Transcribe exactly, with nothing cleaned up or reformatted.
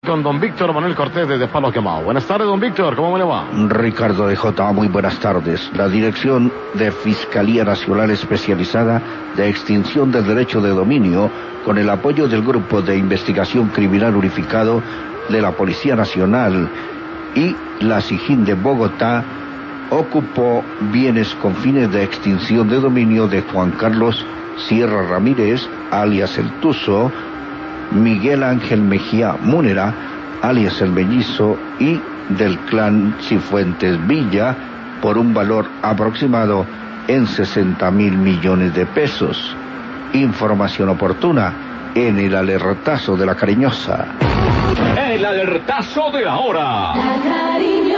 con don Víctor Manuel Cortés desde Palo Quemado. Buenas tardes, don Víctor, ¿cómo me le va? Ricardo de J, muy buenas tardes. La Dirección de Fiscalía Nacional Especializada de Extinción del Derecho de Dominio, con el apoyo del Grupo de Investigación Criminal Unificado de la Policía Nacional y la SIJIN de Bogotá, ocupó bienes con fines de extinción de dominio de Juan Carlos Sierra Ramírez, alias El Tuzo, Miguel Ángel Mejía Múnera, alias El Mellizo, y del clan Cifuentes Villa, por un valor aproximado en sesenta mil millones de pesos. Información oportuna en el alertazo de la Cariñosa. El alertazo de la hora. La Cariñosa.